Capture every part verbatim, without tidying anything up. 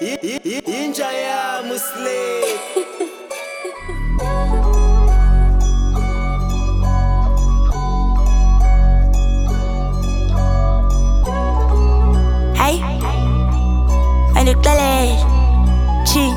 Inja ya Muslim. Hey, andiqale chi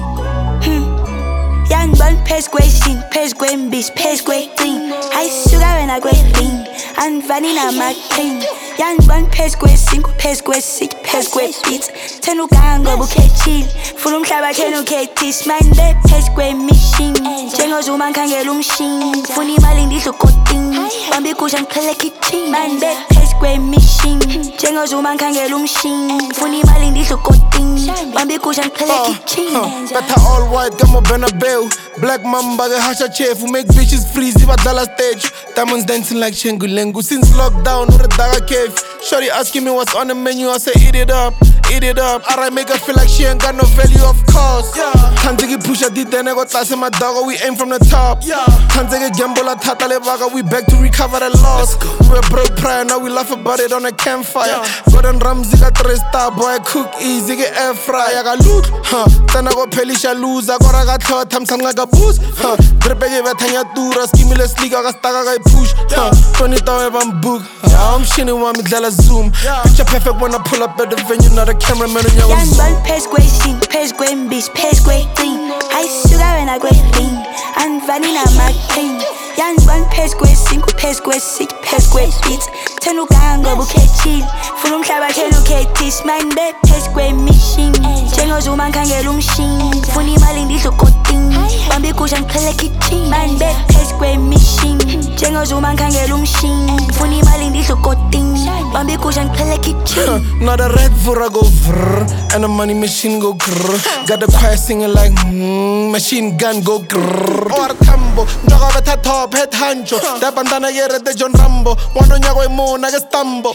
Young bun pes kwesing, pes kwembis, pes kwething. Hayi suka wena kwething, anivani namathing. Young bun pes kwesing, pes kwesik, pes kwebits. Thena uganga bukhethile, funa umhlaba thena ukhethis. Manje pes kwemishini, njengozuma ngikhangela umshini. Funa imali ngidla ukoting, bamba igusha ngiqhele kitchen. Manje pes kwemishini, njengozuma ngikhangela umshini. Funa imali ngidla ukoting, bamba igusha ngiqhele kitchen. Better all white, kama Bernabeu. Black mamba ke hasha chef, who make bitches freeze if I dollar stage. Diamonds dancing like Shengulengu. Since lockdown, or a daga cave. Shorty asking me what's on the menu, I say eat it up, eat it up. Alright, make her feel like she ain't got no value, of course. Tanzegi push a dit, then I got class in my dog, we aim from the top. Tanzegi gamble at Tata Levaga, we back to recover the loss. We were broke prior, now we laugh about it on a campfire. Gordon Ramsay got three star, boy, cook easy, get air fry. I got loot, huh? Then I got Pelisha lose, I got I got thought, I'm some like a boost, huh? Drepege Vatanya Dura, stimulus league, I got Staga, I push, huh? twenty thousand book, yeah, I'm shitting one with Della Zoom. Picture perfect when I pull up at the venue, not a cameraman on your Young bun pes kwesing, pes kwembis, pes kwething. Hayi suka wena kwething, anivani namathing. Young bun pes kwesing, pes kwesik, pes kwebits. Thena uganga bukhethile, funa umhlaba thena ukhethis. Manje pes kwemishini, njengozuma ngikhangela umshini. Funa imali ngidla ukoting, bamba igusha ngiqhele kitchen. Manje pes kwemishini, njengozuma ngikhangela umshini. Funa imali ngidla ukoting, bamba igusha ngiqhele kitchen. Not a red for I go vrr, and the money machine go grrr. Got the choir singing like mm, machine gun go grrr. Or tambo, njoga beta top head hancho. Da bandana yere de John Rambo. Wano nyago emo naga stambo.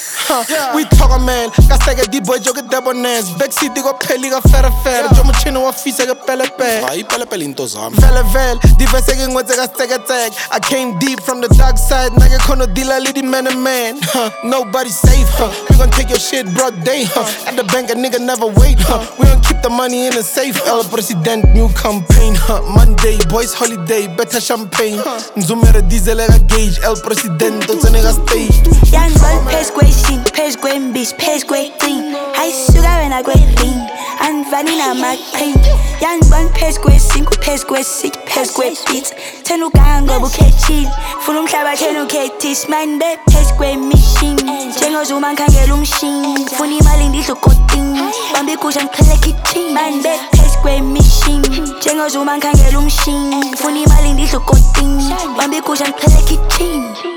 We talk a man, kasege di boy joke debonaise. Backseat go peli go fere fere. Jomo chino wa fisa go pele pe. Ay pele pele into zam. Vele vel, di vesege ngwete ga stege tag. I came deep from the dark side. Nage kono dila lidi man and man. Huh. Nobody safe, huh? We gon' take your shit broad day, huh? At the bank a nigga never wait, huh? We gon' keep the money in the safe. El President new campaign, huh? Monday boys holiday, better champagne. Nzumere diesel a gauge. El Presidente to nigga stage. Young bun pes kwesing, pes kwembis, pes kwething. Hayi suka wena kwething, anivani namathing. Young bun pes kwesing, pes kwesik, pes kwebits. Thena uganga bukhethile, funa umhlaba thena ukhethis. Manje pes kwemishini, njengozuma ngikhangela umshini. Funa imali ngidla ukoting, bamba igusha ngiqhele kitchen. Manje pes kwemishini, njengozuma ngikhangela umshini. Funa imali ngidla ukoting, bamba igusha ngiqhele kitchen.